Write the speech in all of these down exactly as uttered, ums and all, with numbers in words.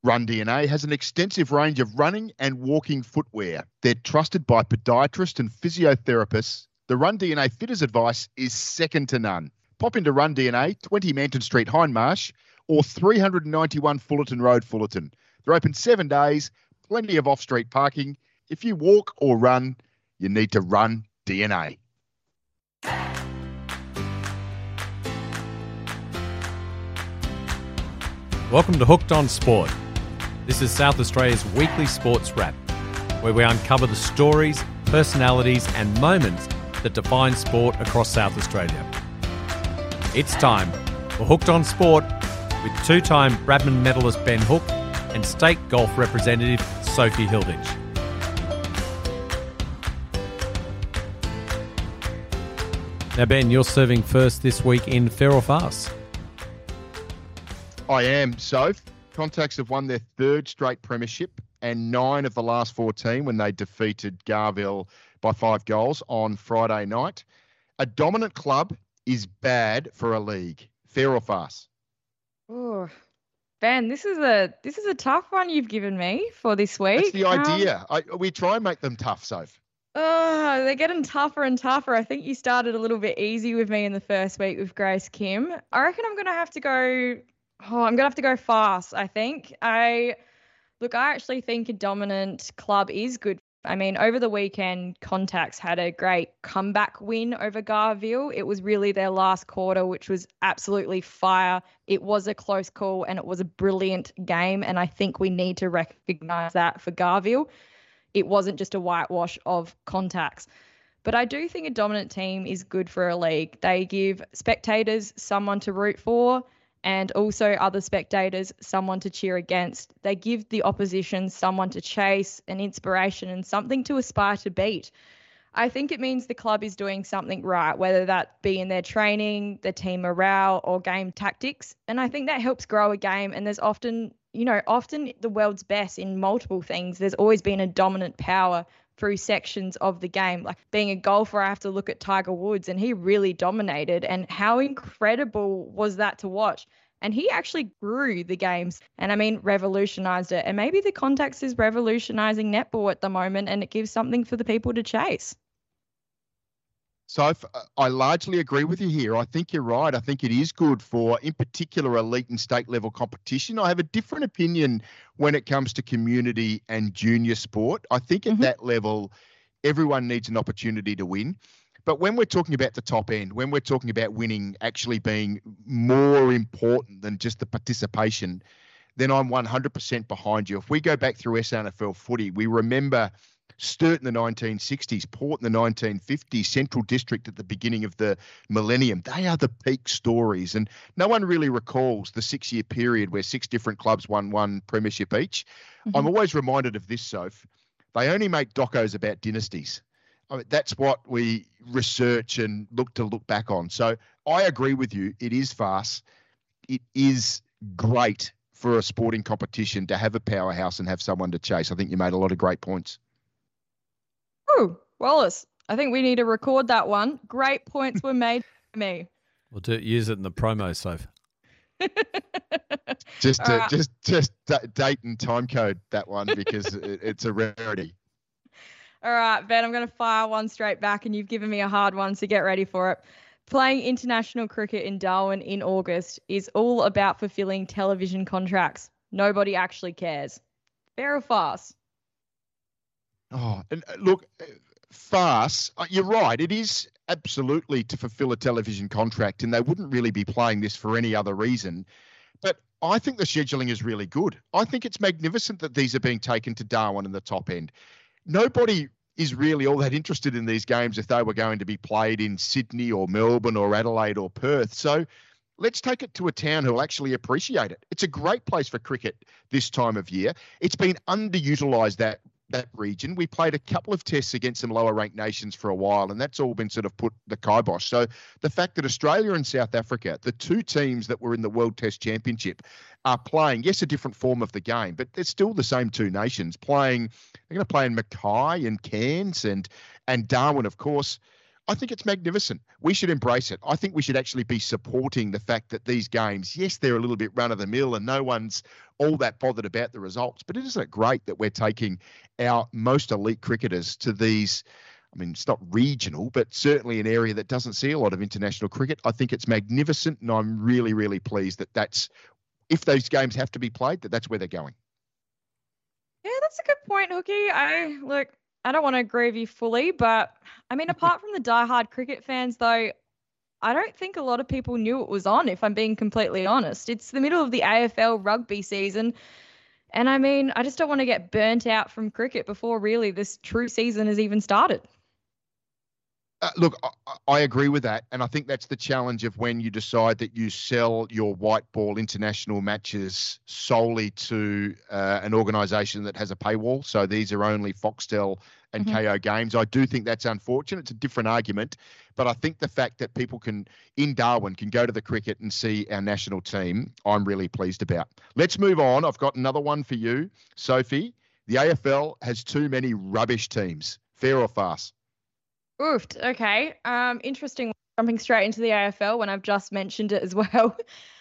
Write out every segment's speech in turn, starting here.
Run D N A has an extensive range of running and walking footwear. They're trusted by podiatrists and physiotherapists. The Run D N A fitter's advice is second to none. Pop into Run D N A, twenty Manton Street, Hindmarsh, or three ninety-one Fullerton Road, Fullerton. They're open seven days, plenty of off-street parking. If you walk or run, you need to Run D N A. Welcome to Hooked on Sport. This is South Australia's weekly sports wrap, where we uncover the stories, personalities and moments that define sport across South Australia. It's time for Hooked on Sport with two-time Bradman medalist Ben Hook and state golf representative Sophie Hilditch. Now, Ben, you're serving first this week in fair or farce? I am, Soph. Contacts have won their third straight premiership and nine of the last fourteen when they defeated Garville by five goals on Friday night. A dominant club is bad for a league. Fair or farce? Oh, Ben, this is a this is a tough one you've given me for this week. That's the idea. Um, I, we try and make them tough, Soph. Oh, they're getting tougher and tougher. I think you started a little bit easy with me in the first week with Grace Kim. I reckon I'm going to have to go... Oh, I'm going to have to go fast, I think. I Look, I actually think a dominant club is good. I mean, over the weekend, Contacts had a great comeback win over Garville. It was really their last quarter, which was absolutely fire. It was a close call and it was a brilliant game, and I think we need to recognise that for Garville. It wasn't just a whitewash of Contacts. But I do think a dominant team is good for a league. They give spectators someone to root for, and also other spectators someone to cheer against. They give the opposition someone to chase, an inspiration and something to aspire to beat. I think it means the club is doing something right, whether that be in their training, the team morale or game tactics. And I think that helps grow a game. And there's often, you know, often the world's best in multiple things. There's always been a dominant power through sections of the game. Like being a golfer, I have to look at Tiger Woods, and he really dominated. And how incredible was that to watch? And he actually grew the games and, I mean, revolutionized it. And maybe the Contacts is revolutionizing netball at the moment, and it gives something for the people to chase. So if, uh, I largely agree with you here. I think you're right. I think it is good for, in particular, elite and state level competition. I have a different opinion when it comes to community and junior sport. I think at mm-hmm. that level, everyone needs an opportunity to win. But when we're talking about the top end, when we're talking about winning actually being more important than just the participation, then I'm one hundred percent behind you. If we go back through S A N F L footy, we remember Sturt in the nineteen sixties, Port in the nineteen fifties, Central District at the beginning of the millennium. They are the peak stories. And no one really recalls the six-year period where six different clubs won one premiership each. Mm-hmm. I'm always reminded of this, Soph. They only make docos about dynasties. I mean, that's what we research and look to look back on. So I agree with you. It is fast. It is great for a sporting competition to have a powerhouse and have someone to chase. I think you made a lot of great points. Oh, Wallace, I think we need to record that one. Great points were made by me. We'll do, use it in the promo, Soph. just, uh, right. just, just date and time code that one because it, it's a rarity. All right, Ben, I'm going to fire one straight back, and you've given me a hard one, so get ready for it. Playing international cricket in Darwin in August is all about fulfilling television contracts. Nobody actually cares. Fair or farce? Oh, and look, farce, you're right. It is absolutely to fulfill a television contract, and they wouldn't really be playing this for any other reason. But I think the scheduling is really good. I think it's magnificent that these are being taken to Darwin in the top end. Nobody is really all that interested in these games if they were going to be played in Sydney or Melbourne or Adelaide or Perth. So let's take it to a town who will actually appreciate it. It's a great place for cricket this time of year. It's been underutilised, that that region. We played a couple of tests against some lower ranked nations for a while, and that's all been sort of put the kibosh. So the fact that Australia and South Africa, the two teams that were in the World Test Championship, are playing, yes, a different form of the game, but they're still the same two nations playing. They're going to play in Mackay and Cairns and, and Darwin, of course. I think it's magnificent. We should embrace it. I think we should actually be supporting the fact that these games, yes, they're a little bit run of the mill and no one's all that bothered about the results, but isn't it great that we're taking our most elite cricketers to these, I mean, it's not regional, but certainly an area that doesn't see a lot of international cricket. I think it's magnificent, and I'm really, really pleased that that's, if those games have to be played, that that's where they're going. Yeah, that's a good point, Hookie. I look, I don't want to agree with you fully, but I mean, apart from the diehard cricket fans, though, I don't think a lot of people knew it was on, if I'm being completely honest. It's the middle of the A F L rugby season. And I mean, I just don't want to get burnt out from cricket before really this true season has even started. Uh, look, I, I agree with that. And I think that's the challenge of when you decide that you sell your white ball international matches solely to uh, an organisation that has a paywall. So these are only Foxtel and mm-hmm. K O games. I do think that's unfortunate. It's a different argument. But I think the fact that people can, in Darwin, can go to the cricket and see our national team, I'm really pleased about. Let's move on. I've got another one for you, Sophie. The A F L has too many rubbish teams. Fair or farce? Oofed. Okay. Um, interesting. Jumping straight into the A F L when I've just mentioned it as well.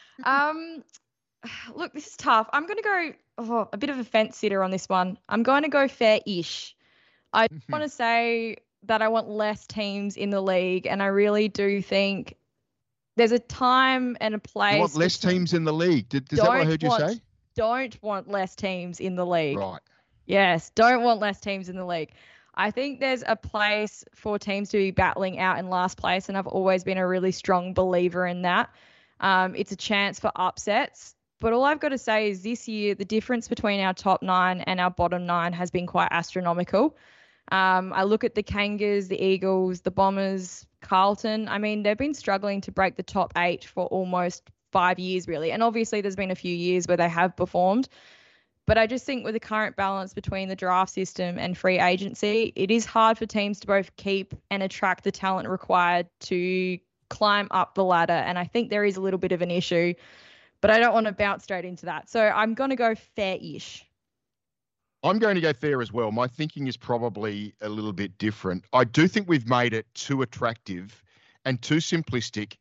um, look, this is tough. I'm going to go oh, a bit of a fence sitter on this one. I'm going to go fair-ish. I want to say that I want less teams in the league, and I really do think there's a time and a place. You want less teams in the league? Did, is that what I heard you want, say? Don't want less teams in the league. Right. Yes, don't want less teams in the league. I think there's a place for teams to be battling out in last place, and I've always been a really strong believer in that. Um, it's a chance for upsets. But all I've got to say is this year, the difference between our top nine and our bottom nine has been quite astronomical. Um, I look at the Kangas, the Eagles, the Bombers, Carlton. I mean, they've been struggling to break the top eight for almost five years, really. And obviously there's been a few years where they have performed. But I just think with the current balance between the draft system and free agency, it is hard for teams to both keep and attract the talent required to climb up the ladder. And I think there is a little bit of an issue, but I don't want to bounce straight into that. So I'm going to go fair-ish. I'm going to go fair as well. My thinking is probably a little bit different. I do think we've made it too attractive and too simplistic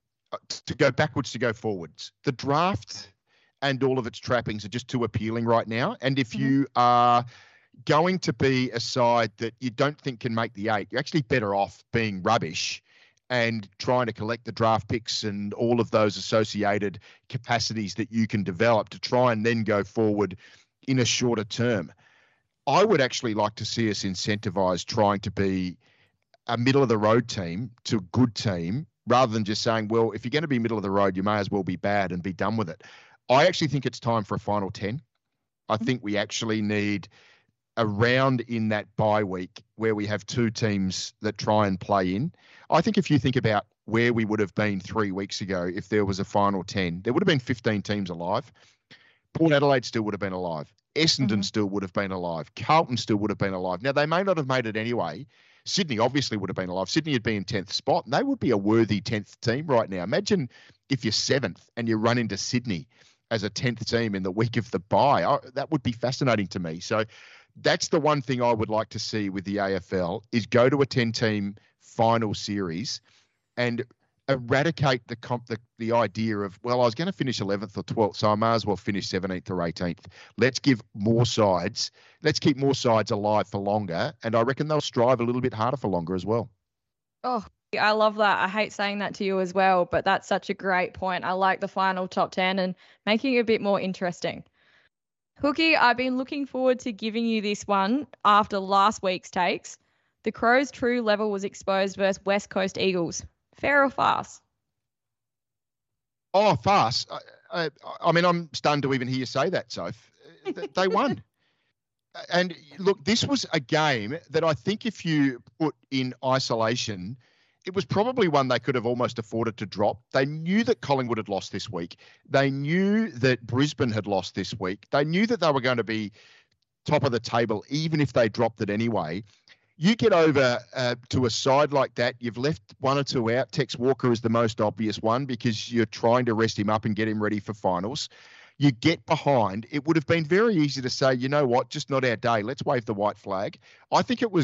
to go backwards to go forwards. The draft and all of its trappings are just too appealing right now. And if mm-hmm. you are going to be a side that you don't think can make the eight, you're actually better off being rubbish and trying to collect the draft picks and all of those associated capacities that you can develop to try and then go forward in a shorter term. I would actually like to see us incentivise trying to be a middle-of-the-road team to a good team rather than just saying, well, if you're going to be middle of the road, you may as well be bad and be done with it. I actually think it's time for a final ten. I think we actually need a round in that bye week where we have two teams that try and play in. I think if you think about where we would have been three weeks ago, if there was a final ten, there would have been fifteen teams alive. Port Adelaide still would have been alive. Essendon mm-hmm. still would have been alive. Carlton still would have been alive. Now, they may not have made it anyway. Sydney obviously would have been alive. Sydney would be in tenth spot, and they would be a worthy tenth team right now. Imagine if you're seventh and you run into Sydney as a tenth team in the week of the bye. I, that would be fascinating to me. So that's the one thing I would like to see with the A F L is go to a ten-team final series and eradicate the, comp, the the idea of, well, I was going to finish eleventh or twelfth, so I may as well finish seventeenth or eighteenth. Let's give more sides. Let's keep more sides alive for longer, and I reckon they'll strive a little bit harder for longer as well. Oh, I love that. I hate saying that to you as well, but that's such a great point. I like the final top ten and making it a bit more interesting. Hookie, I've been looking forward to giving you this one after last week's takes. The Crows' true level was exposed versus West Coast Eagles. Fair or farce? Oh, farce. I, I, I mean, I'm stunned to even hear you say that, Soph. They won. And look, this was a game that I think if you put in isolation, it was probably one they could have almost afforded to drop. They knew that Collingwood had lost this week. They knew that Brisbane had lost this week. They knew that they were going to be top of the table, even if they dropped it anyway. You get over uh, to a side like that, you've left one or two out. Tex Walker is the most obvious one because you're trying to rest him up and get him ready for finals. You get behind. It would have been very easy to say, you know what, just not our day. Let's wave the white flag. I think it was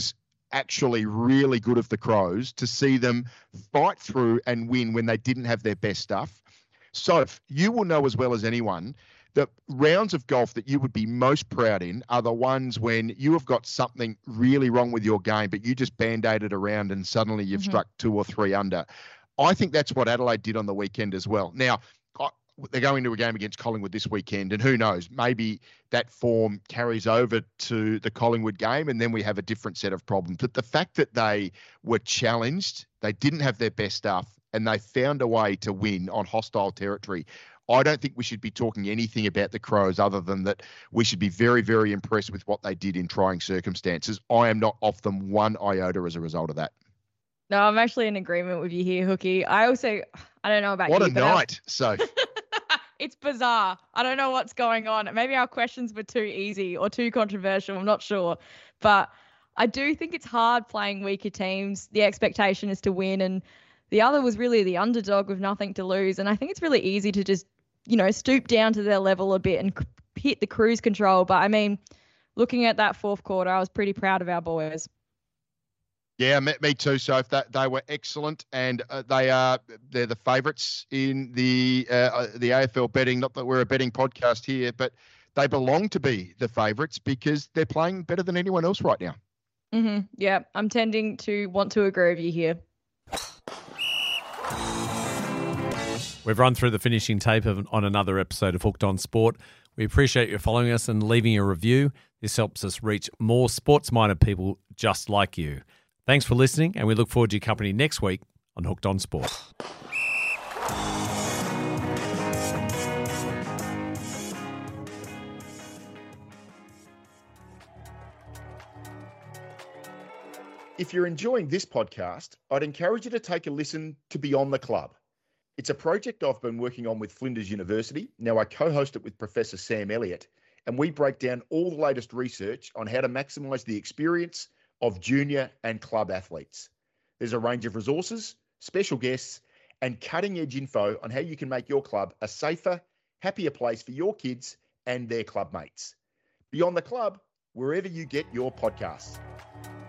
actually really good of the Crows to see them fight through and win when they didn't have their best stuff. So you will know as well as anyone the rounds of golf that you would be most proud in are the ones when you have got something really wrong with your game, but you just band-aided around and suddenly you've mm-hmm. struck two or three under. I think that's what Adelaide did on the weekend as well. Now, they're going to a game against Collingwood this weekend, and who knows, maybe that form carries over to the Collingwood game and then we have a different set of problems. But the fact that they were challenged, they didn't have their best stuff, and they found a way to win on hostile territory, I don't think we should be talking anything about the Crows other than that we should be very, very impressed with what they did in trying circumstances. I am not off them one iota as a result of that. No, I'm actually in agreement with you here, Hookie. I also, I don't know about what you. What a night, so. It's bizarre. I don't know what's going on. Maybe our questions were too easy or too controversial. I'm not sure. But I do think it's hard playing weaker teams. The expectation is to win, and the other was really the underdog with nothing to lose. And I think it's really easy to just, you know, stoop down to their level a bit and hit the cruise control. But I mean, looking at that fourth quarter, I was pretty proud of our boys. Yeah, me, me too, Soph. That they were excellent, and uh, they are they're the favourites in the uh, the A F L betting. Not that we're a betting podcast here, but they belong to be the favourites because they're playing better than anyone else right now. Mm-hmm. Yeah, I'm tending to want to agree with you here. We've run through the finishing tape of, on another episode of Hooked on Sport. We appreciate you following us and leaving a review. This helps us reach more sports-minded people just like you. Thanks for listening, and we look forward to your company next week on Hooked on Sport. If you're enjoying this podcast, I'd encourage you to take a listen to Beyond the Club. It's a project I've been working on with Flinders University. Now I co-host it with Professor Sam Elliott, and we break down all the latest research on how to maximise the experience of junior and club athletes. There's a range of resources, special guests, and cutting-edge info on how you can make your club a safer, happier place for your kids and their club mates. Beyond the Club, wherever you get your podcasts.